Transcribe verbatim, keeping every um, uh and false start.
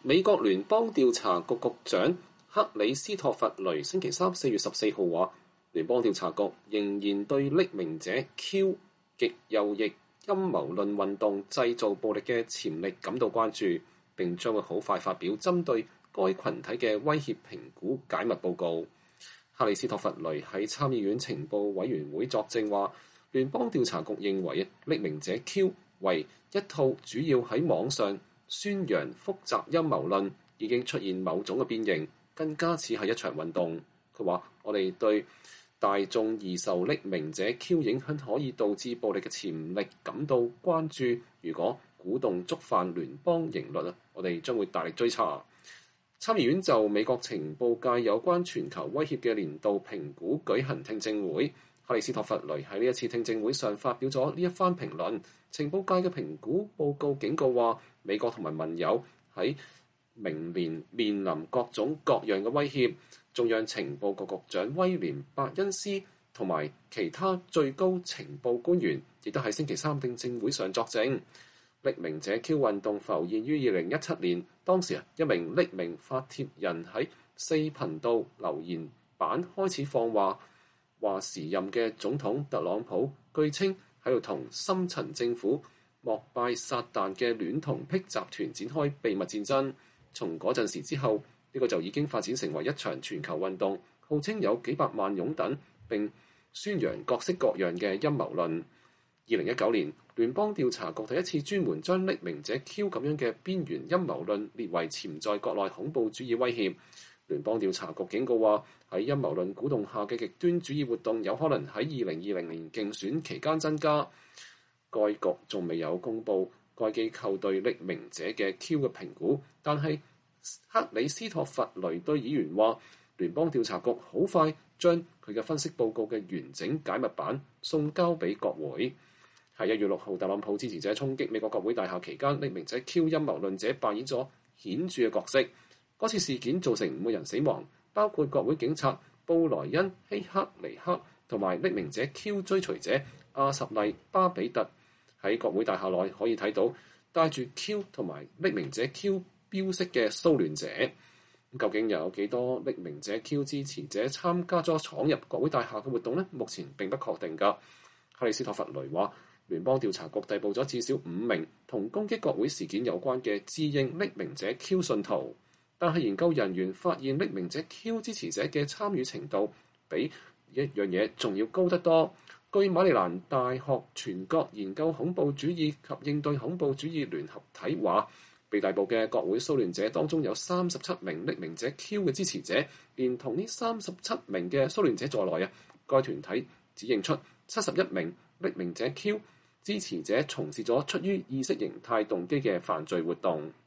美國聯邦調查局局長克里斯托弗雷星期三四月十四號話，聯邦調查局仍然對匿名者 Q 極右翼陰謀論運動製造暴力嘅潛力感到關注，並將會好快發表針對該群體嘅威脅評估解密報告。克里斯托弗雷喺參議院情報委員會作證話，聯邦調查局認為匿名者 Q 為一套主要喺網上宣揚複雜陰謀論，已經出現某種嘅變形，更加似係一場運動。佢話：我哋對大眾易受匿名者 Q 影響可以導致暴力嘅潛力感到關注。如果鼓動觸犯聯邦刑律，我哋將會大力追查。參議院就美國情報界有關全球威脅嘅年度評估舉行聽證會。克里斯托弗雷喺呢一次聽證會上發表咗呢一番評論。情報界嘅評估報告警告話，美國同埋盟友喺明年面臨各種各樣嘅威脅。中央情報局局長威廉伯恩斯同埋其他最高情報官員亦都喺星期三聽證會上作證。匿名者 Q 運動浮現於二零一七年，當時啊一名匿名發帖人喺四頻道留言板開始放話，話時任嘅總統特朗普據稱喺度同深層政府膜拜撒旦嘅戀童癖集團展開秘密戰爭。從嗰陣時之後，呢、這個就已經發展成為一場全球運動，號稱有幾百萬擁躉，並宣揚各式各樣嘅陰謀論。二零一九年，聯邦調查局第一次專門將匿名者 Q 咁樣嘅邊緣陰謀論列為潛在國內恐怖主義威脅。聯邦調查局警告話，喺陰謀論鼓動下嘅極端主義活動有可能喺二零二零年競選期間增加。該局仲未有公布該機構對匿名者嘅 Q 嘅評估，但係克里斯托弗雷對議員話，聯邦調查局好快將佢嘅分析報告嘅完整解密版送交俾國會。喺一月六號，特朗普支持者衝擊美國國會大廈期間，匿名者 Q 陰謀論者扮演咗顯著嘅角色。嗰次事件造成五個人死亡，包括國會警察布萊恩希克尼克同埋匿名者 Q 追隨者阿什利巴比特。喺國會大廈內可以睇到帶住 Q 同埋匿名者 Q 標識嘅騷亂者。究竟有幾多匿名者 Q 支持者參加咗闖入國會大廈嘅活動呢？目前並不確定㗎。克里斯托弗雷話，聯邦調查局逮捕咗至少五名同攻擊國會事件有關嘅自認匿名者 Q 信徒，但係研究人員發現匿名者 Q 支持者嘅參與程度比一樣嘢仲要高得多。據馬里蘭大學全國研究恐怖主義及應對恐怖主義聯合體話，被逮捕嘅國會騷亂者當中有三十七名匿名者 Q 嘅支持者，連同呢三十七名嘅騷亂者在內啊，該團體指認出七十一名匿名者 Q 支持者從事咗出於意識形態動機嘅犯罪活動。